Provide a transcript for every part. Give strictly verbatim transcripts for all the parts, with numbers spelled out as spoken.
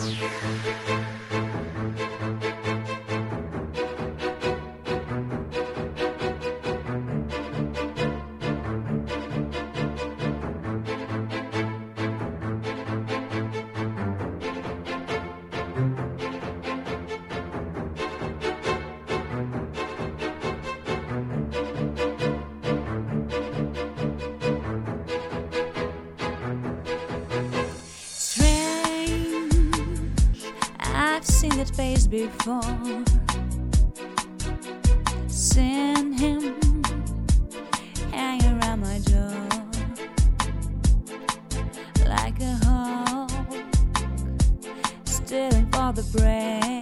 I've seen that face before, seen him hanging around my door like a hawk, stealing for the prey,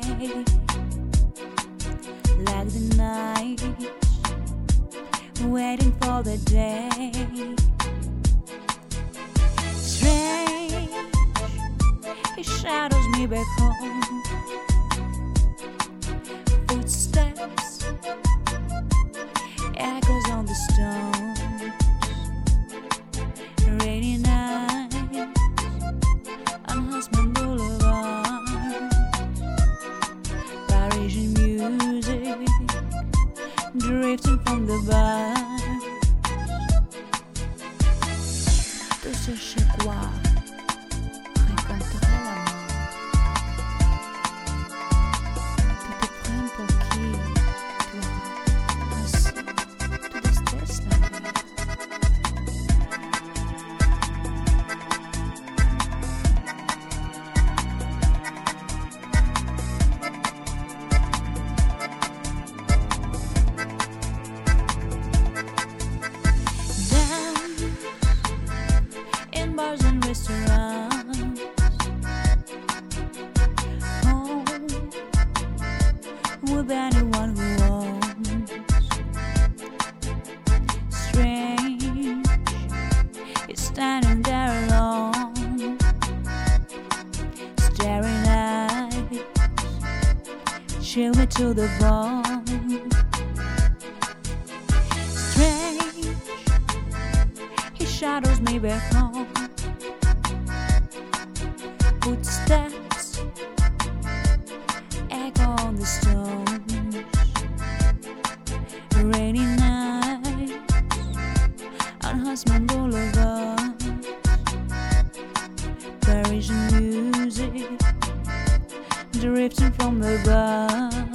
like the night, waiting for the day. Strange, he shadows me back home. Footsteps, echoes on the stones. Rainy nights on Haussmann Boulevard. Parisian music drifting from the bar. Tout ce chez quoi raconterait la mort. Tu te prends pour qui, toi? Ainsi, tu détestes la vie. Bars and restaurants, home with anyone who wants. Strange, he's standing there alone, staring eyes, chill me to the bone. Strange, he shadows me back home. Footsteps echo on the stones. Rainy nights on Haussmann Boulevard. Parisian music drifting from the bar.